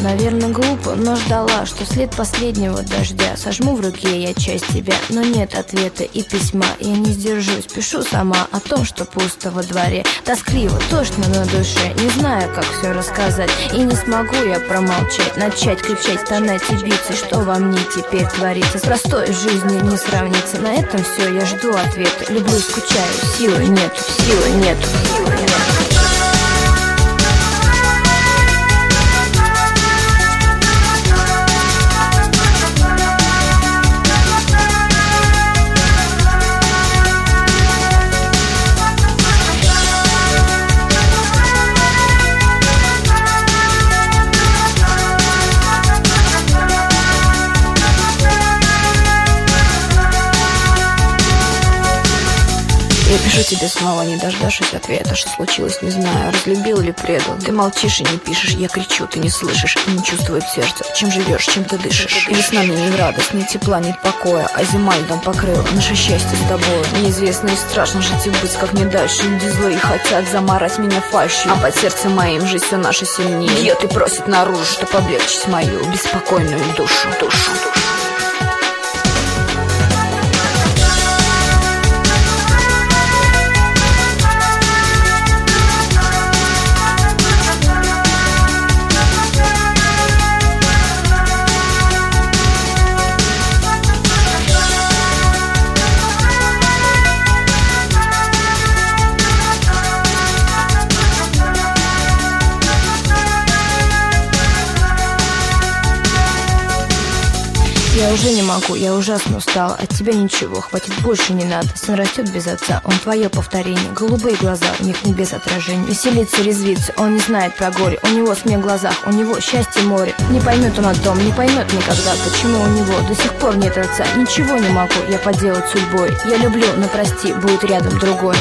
Наверное, глупо, но ждала, что след последнего дождя. Сожму в руке я часть тебя, но нет ответа и письма. Я не сдержусь, пишу сама о том, что пусто во дворе. Тоскливо, тошно на душе, не знаю, как все рассказать. И не смогу я промолчать, начать кричать, стонать и биться. Что во мне теперь творится, с простой жизнью не сравнится. На этом все, я жду ответа. Люблю, скучаю, силы нету, силы нету, силы нету. Я пишу тебе снова, не дождавшись ответа. Что случилось, не знаю, разлюбил или предал. Ты молчишь и не пишешь, я кричу, ты не слышишь и не чувствует сердце. Чем живешь, чем ты дышишь. И весна мне не в радость, ни тепла, ни покоя, а зима льдом покрыла наше счастье с тобой. Неизвестно и страшно жить и быть, как мне дальше. Люди злые хотят замарать меня фальшью, а под сердцем моим жизнь все наше сильнее. Бьет и просит наружу, чтоб облегчить мою беспокойную душу. Я уже не могу, я ужасно устала. От тебя ничего, хватит, больше не надо. Сын растет без отца, он твое повторение. Голубые глаза, у них небес отражение. Веселится, резвится, он не знает про горе. У него смех в глазах, у него счастье море. Не поймет он о том, не поймет никогда, почему у него до сих пор нет отца. Ничего не могу я поделать судьбой. Я люблю, но прости, будет рядом другой.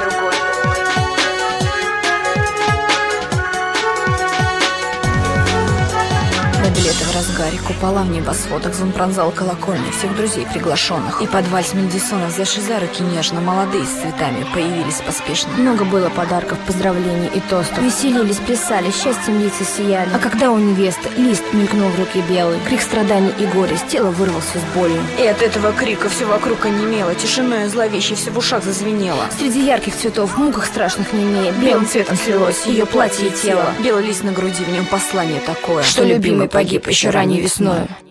Лето в разгаре, купола в небосводах, звон пронзал колокольни всех друзей приглашенных. И под вальс Мендельсона, взявши за руки нежно, молодые с цветами появились поспешно. Много было подарков, поздравлений и тостов. Веселились, плясали, счастьем лица сияли. А когда у невесты лист мелькнул в руке белый, крик страданий и горя с тела вырвался с болью. И от этого крика все вокруг онемело, тишиной зловещей все в ушах зазвенело. Среди ярких цветов, в муках страшных немея, белым цветом слилось ее платье и тело. Белый лист на груди, в нем послание такое, что любимый погиб еще ранней весною.